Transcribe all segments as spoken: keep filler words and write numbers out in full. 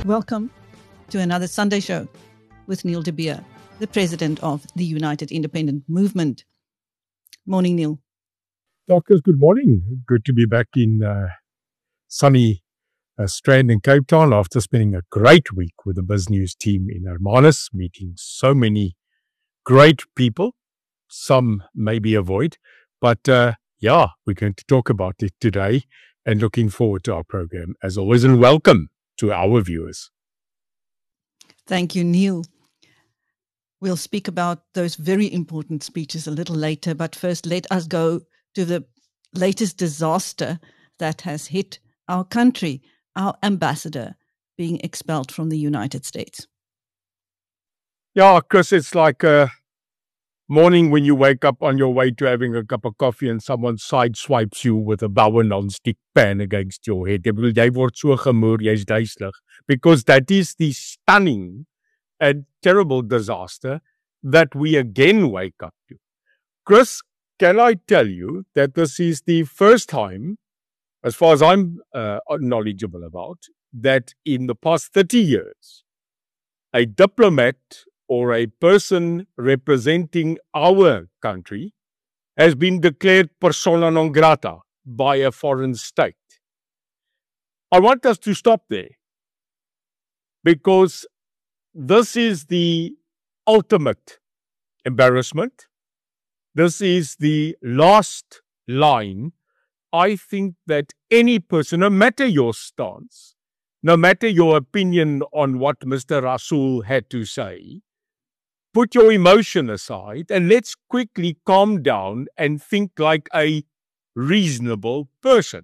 Welcome to another Sunday show with Neil de Beer, the president of the United Independent Movement. Morning, Neil. Doctors, good morning. Good to be back in uh, sunny uh, Strand in Cape Town after spending a great week with the BizNews team in Hermanus, meeting so many great people. Some maybe avoid, but uh, yeah, we're going to talk about it today and looking forward to our program as always, and welcome to our viewers. Thank you, Neil. We'll speak about those very important speeches a little later, but first let us go to the latest disaster that has hit our country, our ambassador being expelled from the United States. Yeah, Chris, it's like a morning when you wake up on your way to having a cup of coffee and someone sideswipes you with a bow non-stick pan against your head. Jy word so gemoer, jy's duiselig. Because that is the stunning and terrible disaster that we again wake up to. Chris, can I tell you that this is the first time, as far as I'm uh, knowledgeable about, that in the past thirty years, a diplomat or a person representing our country has been declared persona non grata by a foreign state. I want us to stop there because this is the ultimate embarrassment. This is the last line. I think that any person, no matter your stance, no matter your opinion on what Mister Rasool had to say, put your emotion aside and let's quickly calm down and think like a reasonable person.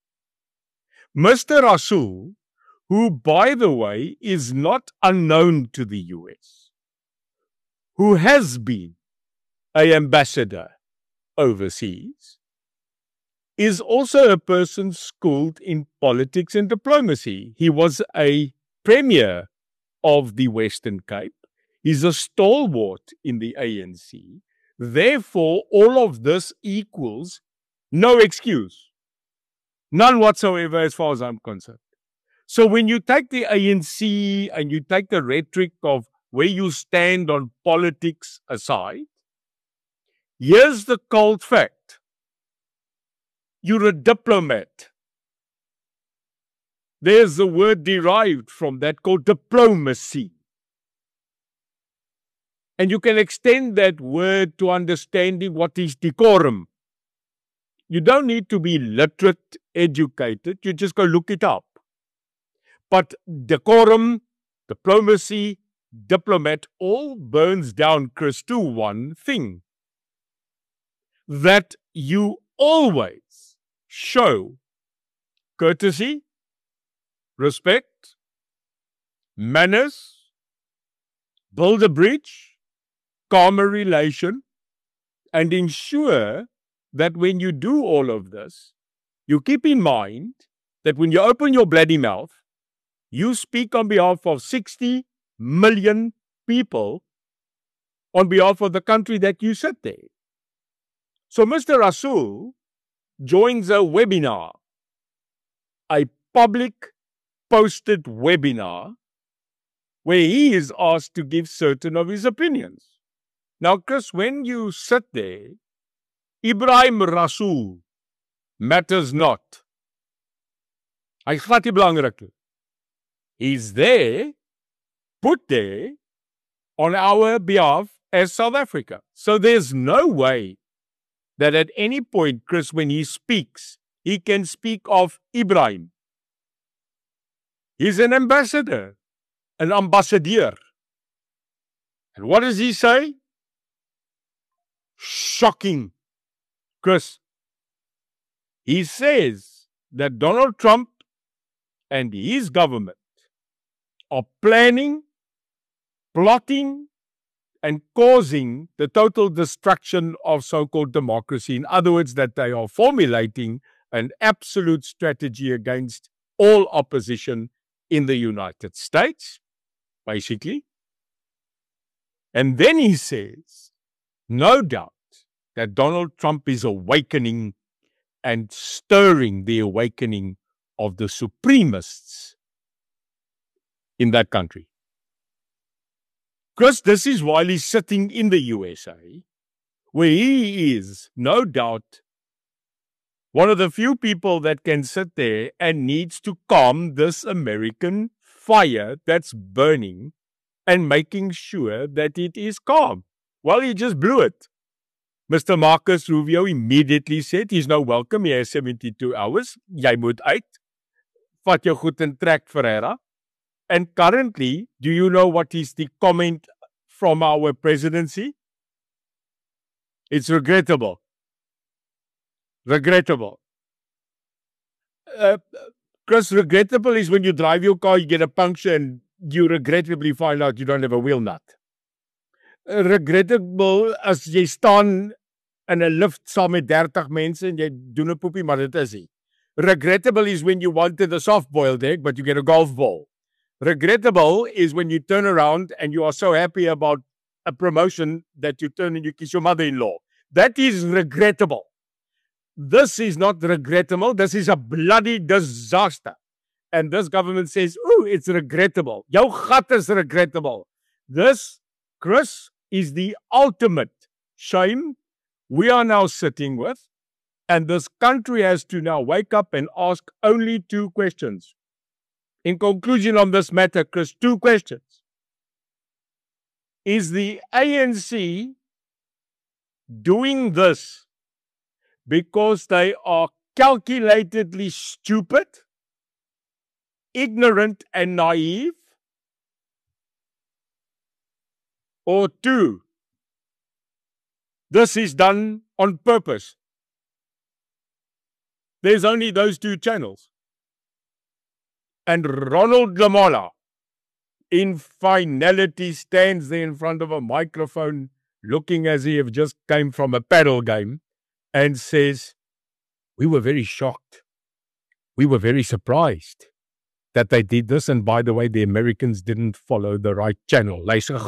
Mister Rasool, who, by the way, is not unknown to the U S, who has been an ambassador overseas, is also a person schooled in politics and diplomacy. He was a premier of the Western Cape. He's a stalwart in the A N C. Therefore, all of this equals no excuse. None whatsoever as far as I'm concerned. So when you take the A N C and you take the rhetoric of where you stand on politics aside, here's the cold fact. You're a diplomat. There's a word derived from that called diplomacy. And you can extend that word to understanding what is decorum. You don't need to be literate, educated. You just go look it up. But decorum, diplomacy, diplomat all burns down, Chris, to one thing. That you always show courtesy, respect, manners, build a bridge, calm a relation, and ensure that when you do all of this, you keep in mind that when you open your bloody mouth, you speak on behalf of sixty million people on behalf of the country that you sit there. So Mister Rasool joins a webinar, a public posted webinar, where he is asked to give certain of his opinions. Now, Chris, when you sit there, Ebrahim Rasool matters not. Hy glad nie belangrik nie. He's there, put there, on our behalf as South Africa. So there's no way that at any point, Chris, when he speaks, he can speak of Ebrahim. He's an ambassador, an ambassadeur. And what does he say? Shocking. Chris, he says that Donald Trump and his government are planning, plotting, and causing the total destruction of so-called democracy. In other words, that they are formulating an absolute strategy against all opposition in the United States, basically. And then he says, no doubt that Donald Trump is awakening and stirring the awakening of the supremacists in that country. Chris, this is while he's sitting in the U S A, where he is, no doubt, one of the few people that can sit there and needs to calm this American fire that's burning and making sure that it is calm. Well, he just blew it. Mister Marcus Rubio immediately said he's no welcome. He has seventy-two hours. Jy moet uit. Vat jou goed en trek, Ferreira. And currently, do you know what is the comment from our presidency? It's regrettable. Regrettable. Uh, Chris, regrettable is when you drive your car, you get a puncture, and you regrettably find out you don't have a wheel nut. Uh, regrettable as jy staan in 'n lift saam met thirty mense en jy doen 'n poepie, maar dit is nie. Regrettable is when you wanted a soft-boiled egg, but you get a golf ball. Regrettable is when you turn around and you are so happy about a promotion that you turn and you kiss your mother-in-law. That is regrettable. This is not regrettable. This is a bloody disaster. And this government says, oh, it's regrettable. Jou gat is regrettable. This, Chris, is the ultimate shame we are now sitting with. And this country has to now wake up and ask only two questions. In conclusion on this matter, Chris, two questions. Is the A N C doing this because they are calculatedly stupid, ignorant and naive? Or two, this is done on purpose? There's only those two channels. And Ronald Lamola, in finality, stands there in front of a microphone looking as if he just came from a paddle game and says, we were very shocked. We were very surprised that they did this. And by the way, the Americans didn't follow the right channel.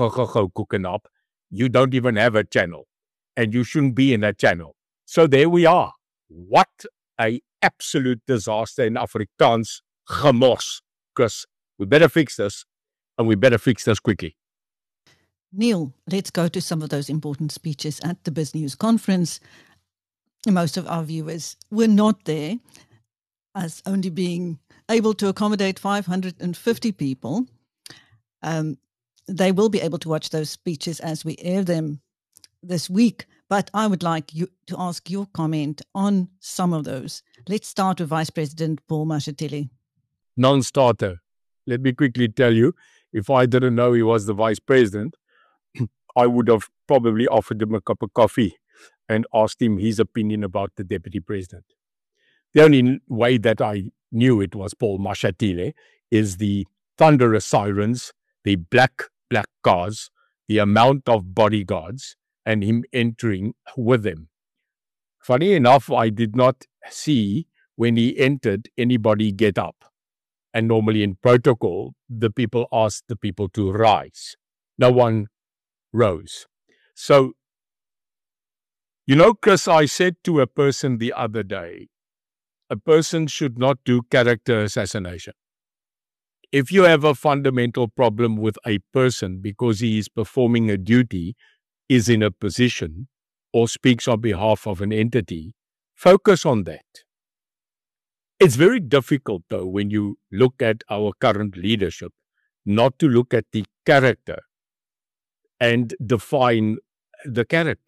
You don't even have a channel. And you shouldn't be in that channel. So there we are. What a absolute disaster in Afrikaans gemors. Because we better fix this, and we better fix this quickly. Neil, let's go to some of those important speeches at the BizNews conference. Most of our viewers were not there, as only being able to accommodate five hundred fifty people. Um, they will be able to watch those speeches as we air them this week. But I would like you to ask your comment on some of those. Let's start with Vice President Paul Mashatile. Non-starter. Let me quickly tell you, if I didn't know he was the vice president, I would have probably offered him a cup of coffee and asked him his opinion about the deputy president. The only way that I knew it was Paul Mashatile is the thunderous sirens, the black, black cars, the amount of bodyguards, and him entering with them. Funny enough, I did not see when he entered anybody get up. And normally in protocol, the people ask the people to rise. No one rose. So, you know, Chris, I said to a person the other day, a person should not do character assassination. If you have a fundamental problem with a person because he is performing a duty, is in a position, or speaks on behalf of an entity, focus on that. It's very difficult, though, when you look at our current leadership, not to look at the character and define the character.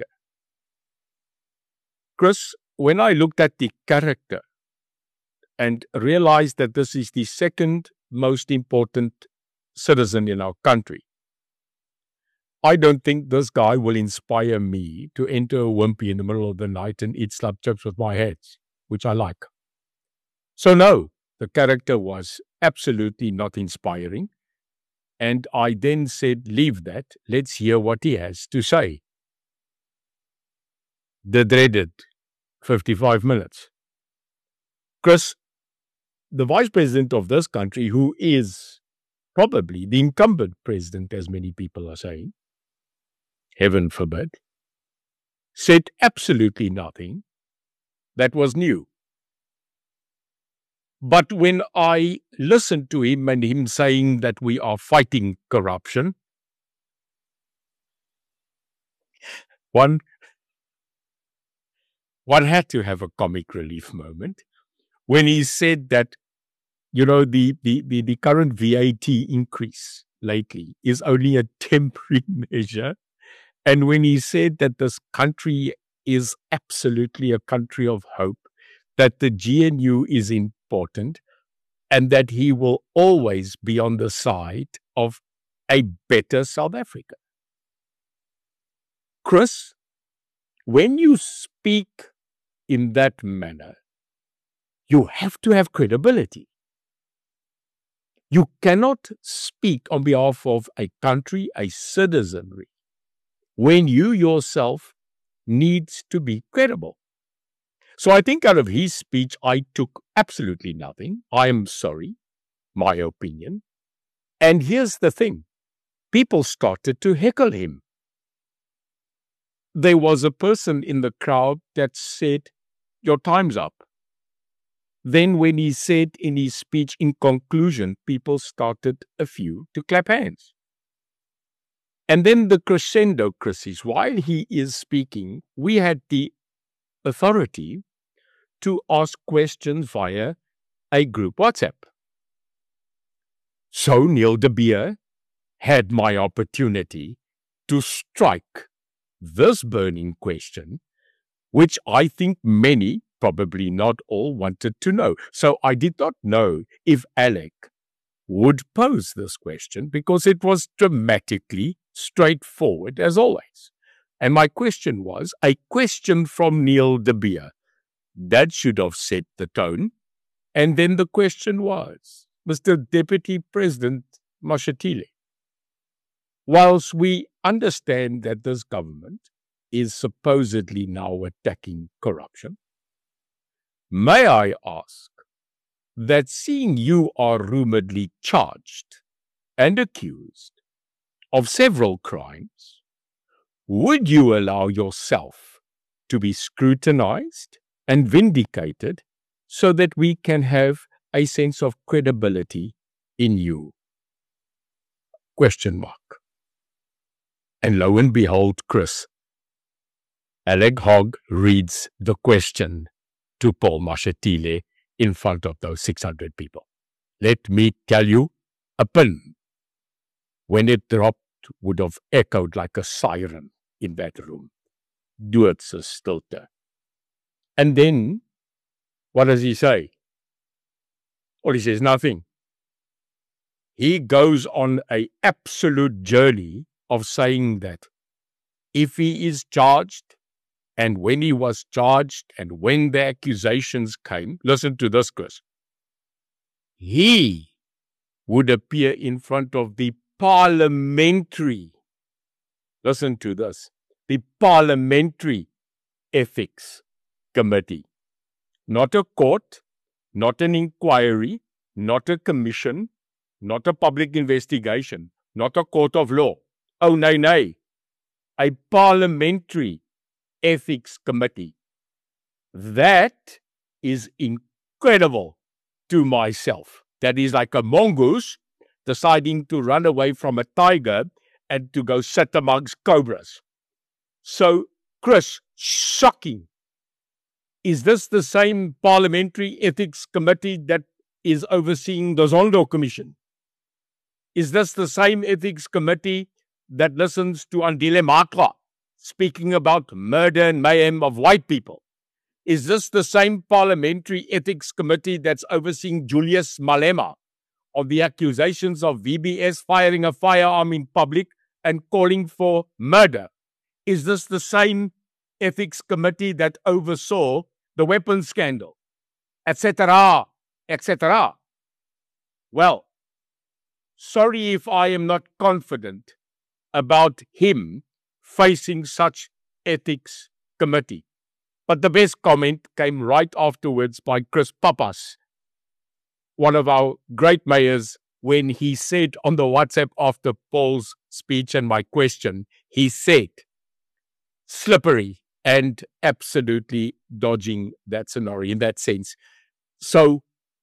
Chris, when I looked at the character and realized that this is the second most important citizen in our country, I don't think this guy will inspire me to enter a wimpy in the middle of the night and eat slab chips with my heads, which I like. So no, the character was absolutely not inspiring. And I then said, leave that. Let's hear what he has to say. The dreaded fifty-five minutes. Chris, the vice president of this country, who is probably the incumbent president, as many people are saying, heaven forbid, said absolutely nothing that was new. But when I listened to him and him saying that we are fighting corruption, one, one had to have a comic relief moment when he said that, you know, the, the, the, the current V A T increase lately is only a temporary measure. And when he said that this country is absolutely a country of hope, that the G N U is important, and that he will always be on the side of a better South Africa. Chris, when you speak in that manner, you have to have credibility. You cannot speak on behalf of a country, a citizenry, when you yourself needs to be credible. So I think out of his speech, I took absolutely nothing. I am sorry, my opinion. And here's the thing. People started to heckle him. There was a person in the crowd that said, your time's up. Then when he said in his speech, in conclusion, people started a few to clap hands. And then the crescendo, Chris, is while he is speaking, we had the authority to ask questions via a group WhatsApp. So Neil de Beer had my opportunity to strike this burning question, which I think many, probably not all, wanted to know. So I did not know if Alec would pose this question because it was dramatically straightforward as always. And my question was a question from Neil de Beer. That should have set the tone. And then the question was, Mister Deputy President Mashatile, whilst we understand that this government is supposedly now attacking corruption, may I ask that seeing you are rumoredly charged and accused of several crimes, would you allow yourself to be scrutinized and vindicated so that we can have a sense of credibility in you? Question mark. And lo and behold, Chris, Alec Hogg reads the question to Paul Mashatile in front of those six hundred people. Let me tell you, a pin, when it dropped, would have echoed like a siren in that room. Doodse stilte. And then, what does he say? Well, he says nothing. He goes on an absolute journey of saying that if he is charged, and when he was charged, and when the accusations came, listen to this, Chris, he would appear in front of the parliamentary, listen to this, the parliamentary ethics committee. Not a court, not an inquiry, not a commission, not a public investigation, not a court of law. Oh, nay, nay. A parliamentary ethics committee. That is incredible to myself. That is like a mongoose deciding to run away from a tiger and to go sit amongst cobras. So, Chris, shocking. Is this the same parliamentary ethics committee that is overseeing the Zondo Commission? Is this the same ethics committee that listens to Andile Makwa speaking about murder and mayhem of white people? Is this the same parliamentary ethics committee that's overseeing Julius Malema of the accusations of V B S firing a firearm in public and calling for murder? Is this the same ethics committee that oversaw the weapons scandal, et cetera, et cetera? Well, sorry if I am not confident about him facing such ethics committee. But the best comment came right afterwards by Chris Pappas, one of our great mayors, when he said on the WhatsApp after Paul's speech and my question, he said, slippery and absolutely dodging that scenario in that sense. So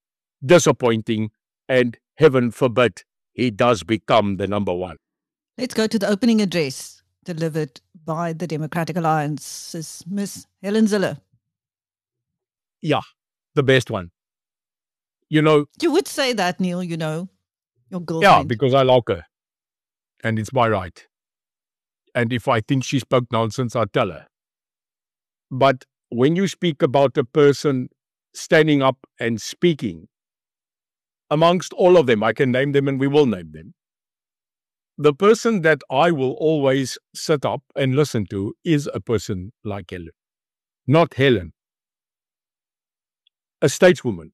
disappointing, and heaven forbid he does become the number one. Let's go to the opening address delivered by the Democratic Alliance's Miss Helen Zille. Yeah, the best one. You know, you would say that, Neil, you know, your girlfriend. Yeah, because I like her. And it's my right. And if I think she spoke nonsense, I'll tell her. But when you speak about a person standing up and speaking, amongst all of them, I can name them and we will name them, the person that I will always sit up and listen to is a person like Helen. Not Helen. A stateswoman.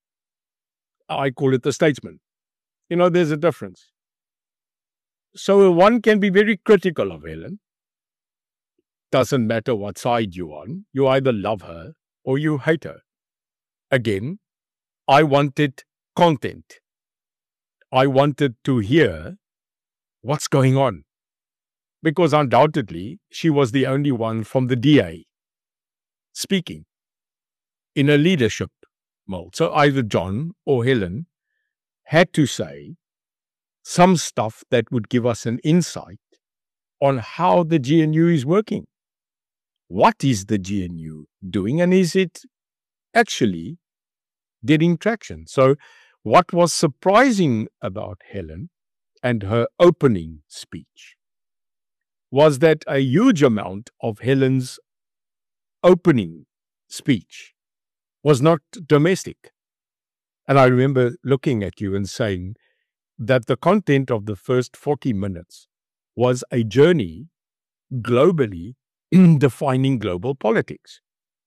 I call it a statesman. You know, there's a difference. So one can be very critical of Helen. Doesn't matter what side you're on. You either love her or you hate her. Again, I wanted content. I wanted to hear what's going on. Because undoubtedly, she was the only one from the D A speaking in a leadership mode. So either John or Helen had to say some stuff that would give us an insight on how the G N U is working. What is the G N U doing, and is it actually getting traction? So what was surprising about Helen and her opening speech was that a huge amount of Helen's opening speech was not domestic. And I remember looking at you and saying that the content of the first forty minutes was a journey globally defining global politics.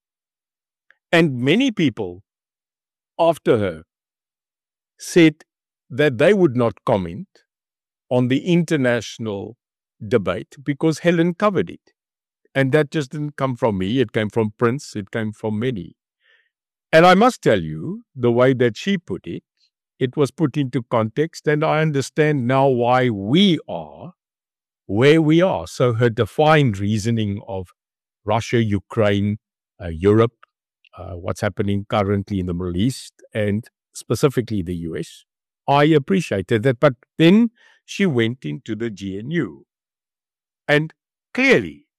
And many people after her said that they would not comment on the international debate because Helen covered it. And that just didn't come from me. It came from Prince. It came from many. And I must tell you, the way that she put it, it was put into context, and I understand now why we are where we are. So her defined reasoning of Russia, Ukraine, uh, Europe, uh, what's happening currently in the Middle East, and specifically the U S, I appreciated that. But then she went into the G N U. And clearly,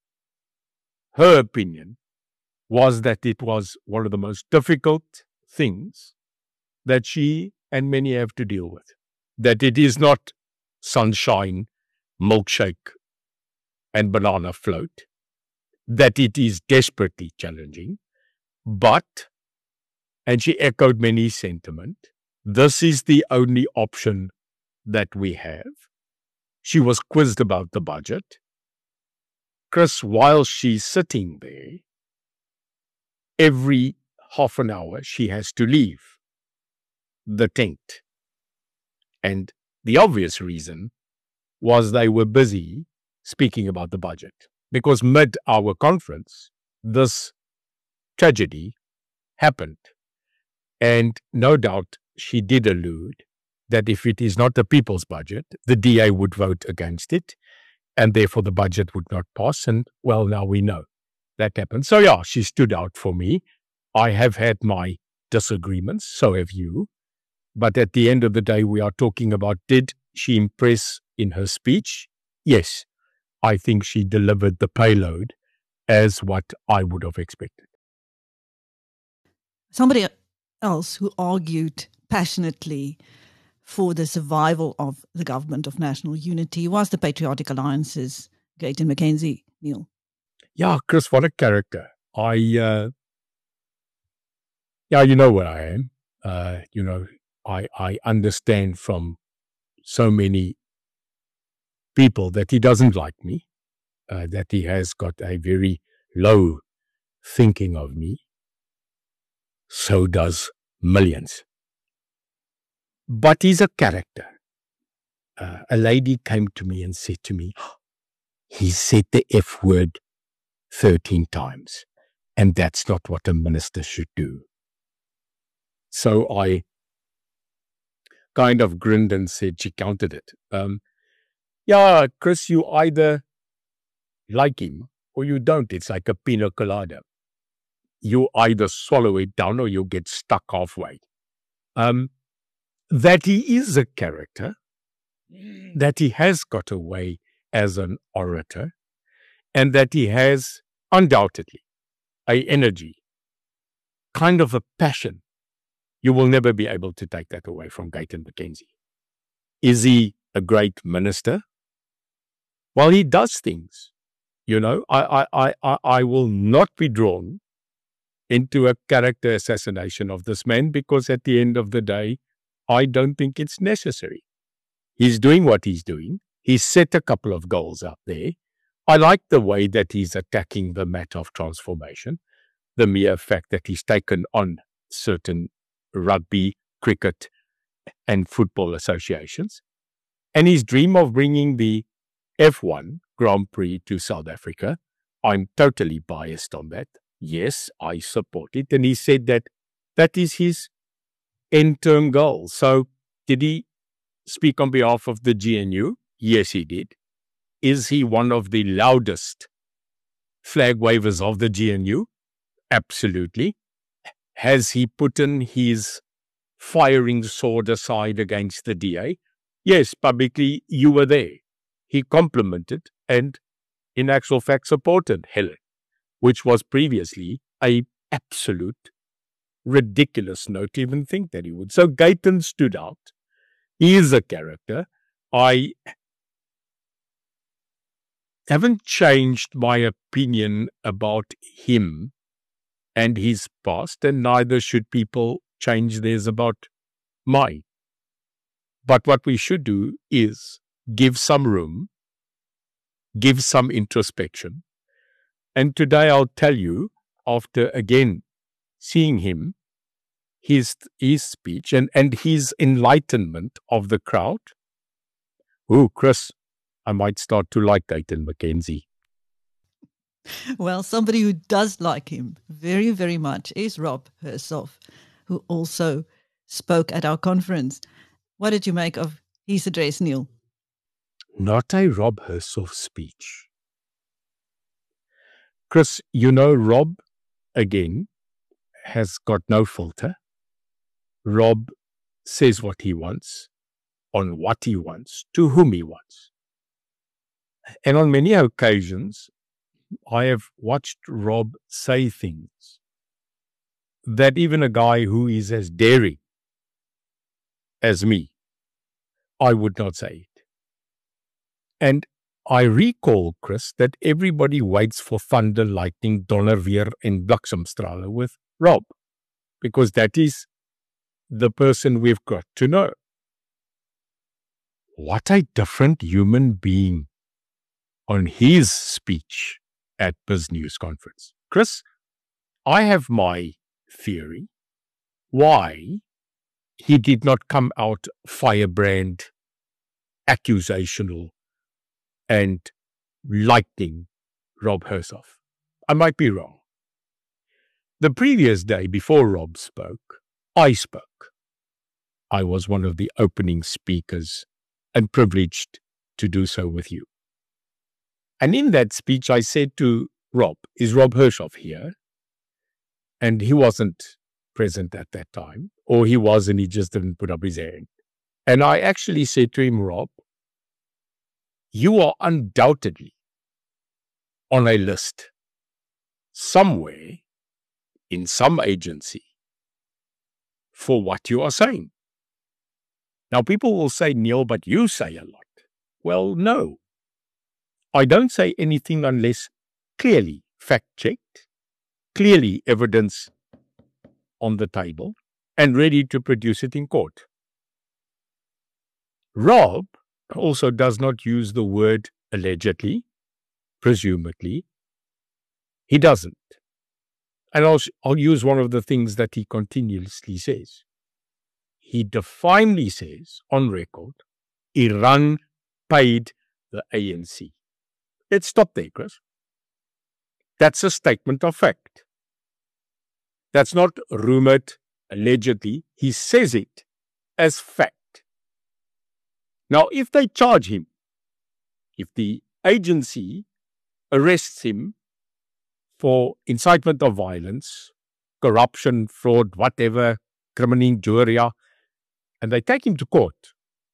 her opinion was that it was one of the most difficult things that she and many have to deal with. That it is not sunshine, milkshake, and banana float. That it is desperately challenging. But, and she echoed many sentiment, this is the only option that we have. She was quizzed about the budget. Chris, while she's sitting there, every half an hour she has to leave the tent. And the obvious reason was they were busy speaking about the budget. Because mid our conference, this tragedy happened. And no doubt she did allude that if it is not the people's budget, the D A would vote against it, and therefore the budget would not pass. And well, now we know that happened. So yeah, she stood out for me. I have had my disagreements, so have you. But at the end of the day, we are talking about, did she impress in her speech? Yes, I think she delivered the payload as what I would have expected. Somebody else who argued passionately for the survival of the government of national unity was the Patriotic Alliance's Gayton McKenzie, Neil. Yeah, Chris, what a character. I, uh, yeah, you know where I am. Uh, you know, I, I understand from so many people that he doesn't like me, uh, that he has got a very low thinking of me. So does millions. But he's a character. Uh, a lady came to me and said to me, he said the F word thirteen times, and that's not what a minister should do. So I kind of grinned and said, she counted it. Um, yeah, Chris, you either like him or you don't. It's like a pina colada. You either swallow it down or you get stuck halfway. um, that he is a character, that he has got a way as an orator, and that he has undoubtedly a energy, kind of a passion. You will never be able to take that away from Gayton McKenzie. Is he a great minister? Well, he does things. You know, I, I, I, I will not be drawn into a character assassination of this man, because at the end of the day, I don't think it's necessary. He's doing what he's doing. He's set a couple of goals out there. I like the way that he's attacking the matter of transformation, the mere fact that he's taken on certain rugby, cricket, and football associations. And his dream of bringing the F one Grand Prix to South Africa, I'm totally biased on that. Yes, I support it. And he said that that is his end-term goal. So did he speak on behalf of the G N U? Yes, he did. Is he one of the loudest flag wavers of the G N U? Absolutely. Has he put in his firing sword aside against the D A? Yes, publicly, you were there. He complimented and, in actual fact, supported Helen, which was previously a absolute ridiculous note to even think that he would. So Gayton stood out. He is a character. I haven't changed my opinion about him and his past, and neither should people change theirs about mine. But what we should do is give some room, give some introspection. And today I'll tell you, after again seeing him, his, his speech and, and his enlightenment of the crowd. Oh, Chris, I might start to like Gayton McKenzie. Well, somebody who does like him very, very much is Rob Hersoff, who also spoke at our conference. What did you make of his address, Neil? Not a Rob Hersoff speech. Chris, you know, Rob, again, has got no filter. Rob says what he wants, on what he wants, to whom he wants. And on many occasions, I have watched Rob say things that even a guy who is as daring as me, I would not say it. And I recall, Chris, that everybody waits for thunder, lightning, donderweer and bliksemstrale with Rob, because that is the person we've got to know. What a different human being on his speech at BizNews conference. Chris, I have my theory why he did not come out firebrand, accusational, and lightning Rob Hersoff. I might be wrong. The previous day before Rob spoke, I spoke. I was one of the opening speakers and privileged to do so with you. And in that speech, I said to Rob, is Rob Hersoff here? And he wasn't present at that time, or he was and he just didn't put up his hand. And I actually said to him, Rob, you are undoubtedly on a list somewhere in some agency for what you are saying. Now, people will say, Neil, but you say a lot. Well, no. I don't say anything unless clearly fact-checked, clearly evidence on the table, and ready to produce it in court. Rob also does not use the word allegedly, presumably. He doesn't. And I'll, I'll use one of the things that he continuously says. He definitely says, on record, Iran paid the A N C. Let's stop there, Chris. That's a statement of fact. That's not rumored, allegedly. He says it as fact. Now, if they charge him, if the agency arrests him for incitement of violence, corruption, fraud, whatever, criminal injuria, and they take him to court.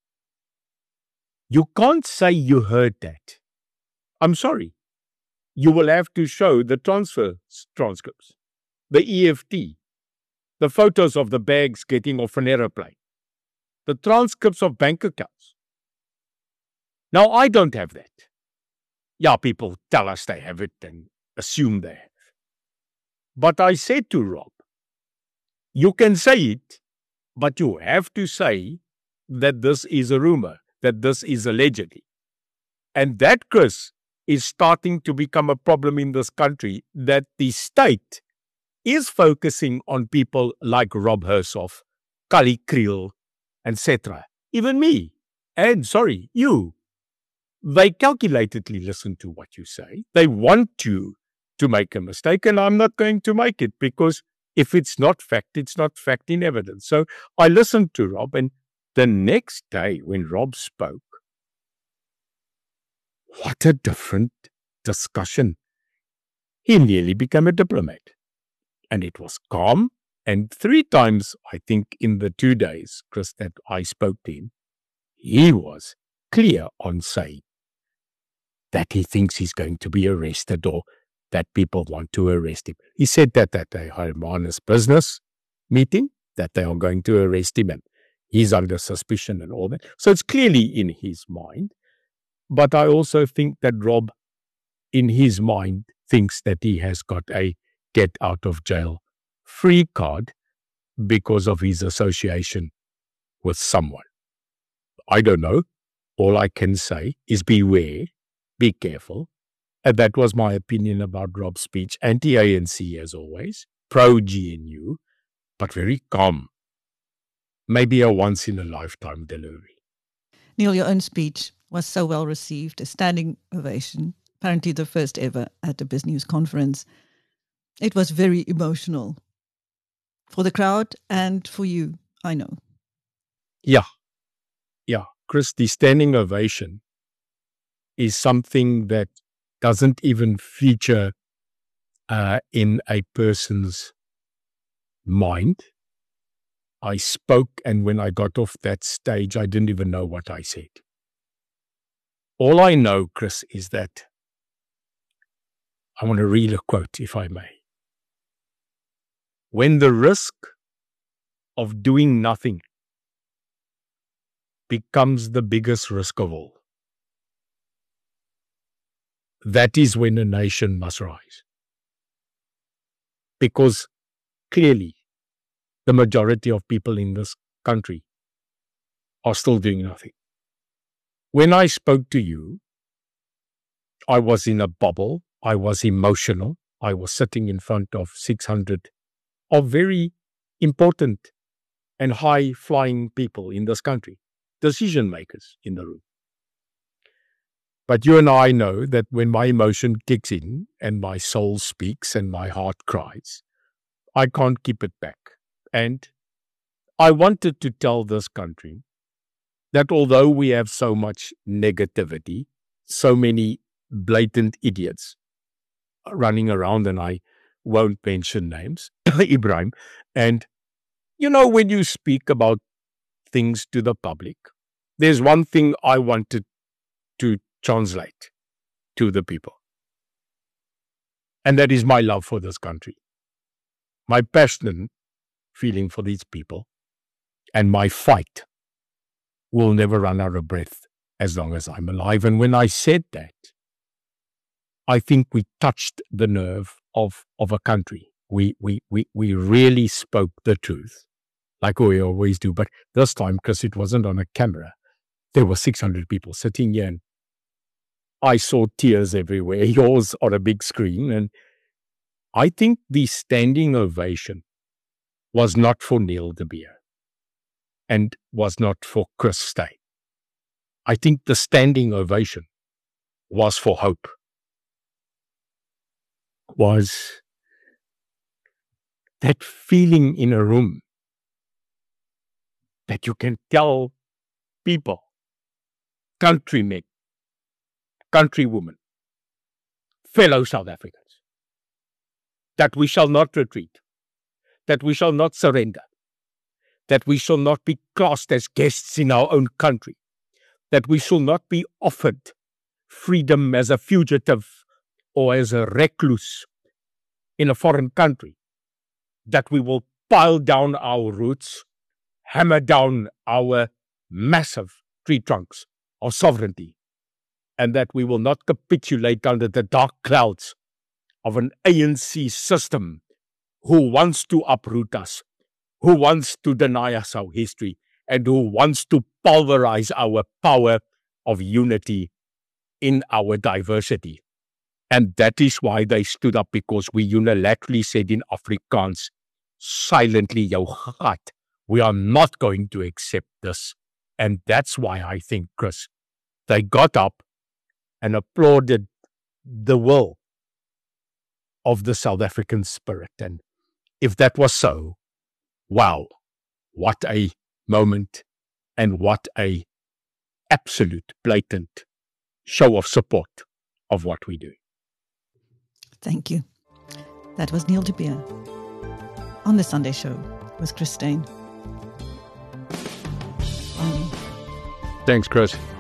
You can't say you heard that. I'm sorry. You will have to show the transfer transcripts, the E F T, the photos of the bags getting off an aeroplane, the transcripts of bank accounts. Now, I don't have that. Yeah, people tell us they have it and assume they have. But I said to Rob, you can say it, but you have to say that this is a rumor, that this is allegedly. And that, Chris, is starting to become a problem in this country, that the state is focusing on people like Rob Hersov, Kali Kriel, et cetera. Even me, and sorry, you. They calculatedly listen to what you say. They want you to make a mistake, and I'm not going to make it, because if it's not fact, it's not fact in evidence. So I listened to Rob, and the next day when Rob spoke, what a different discussion. He nearly became a diplomat. And it was calm. And three times, I think, in the two days, Chris, that I spoke to him, he was clear on saying that he thinks he's going to be arrested, or that people want to arrest him. He said that at a Hermanus business meeting, that they are going to arrest him and he's under suspicion and all that. So it's clearly in his mind. But I also think that Rob, in his mind, thinks that he has got a get out of jail free card because of his association with someone. I don't know. All I can say is beware, be careful. And that was my opinion about Rob's speech. Anti-A N C as always, pro-G N U, but very calm. Maybe a once-in-a-lifetime delivery. Neil, your own speech was so well received, a standing ovation, apparently the first ever at a BizNews conference. It was very emotional for the crowd and for you, I know. Yeah. Yeah. Chris, the standing ovation is something that doesn't even feature uh, in a person's mind. I spoke, and when I got off that stage, I didn't even know what I said. All I know, Chris, is that I want to read a quote, if I may. When the risk of doing nothing becomes the biggest risk of all, that is when a nation must rise. Because clearly, the majority of people in this country are still doing nothing. When I spoke to you, I was in a bubble. I was emotional. I was sitting in front of six hundred of very important and high-flying people in this country, decision makers in the room. But you and I know that when my emotion kicks in and my soul speaks and my heart cries, I can't keep it back. And I wanted to tell this country that although we have so much negativity, so many blatant idiots running around, and I won't mention names, Ibrahim, and you know, when you speak about things to the public, there's one thing I wanted to translate to the people. And that is my love for this country, my passionate feeling for these people, and my fight will never run out of breath as long as I'm alive. And when I said that, I think we touched the nerve of, of a country. We, we, we, we really spoke the truth, like we always do. But this time, because it wasn't on a camera, there were six hundred people sitting here, and I saw tears everywhere, yours on a big screen. And I think the standing ovation was not for Neil de Beer and was not for Chris Steyn. I think the standing ovation was for hope, was that feeling in a room that you can tell people, countrymen, countrywomen, fellow South Africans, that we shall not retreat, that we shall not surrender, that we shall not be classed as guests in our own country, that we shall not be offered freedom as a fugitive or as a recluse in a foreign country, that we will pile down our roots, hammer down our massive tree trunks of sovereignty, and that we will not capitulate under the dark clouds of an A N C system who wants to uproot us, who wants to deny us our history, and who wants to pulverize our power of unity in our diversity. And that is why they stood up, because we unilaterally said in Afrikaans, silently, jou gat, we are not going to accept this. And that's why I think, Chris, they got up and applauded the will of the South African spirit. And if that was so, wow, what a moment and what a absolute blatant show of support of what we do. Thank you. That was Neil de Beer. On the Sunday Show was Chris Steyn. Thanks, Chris.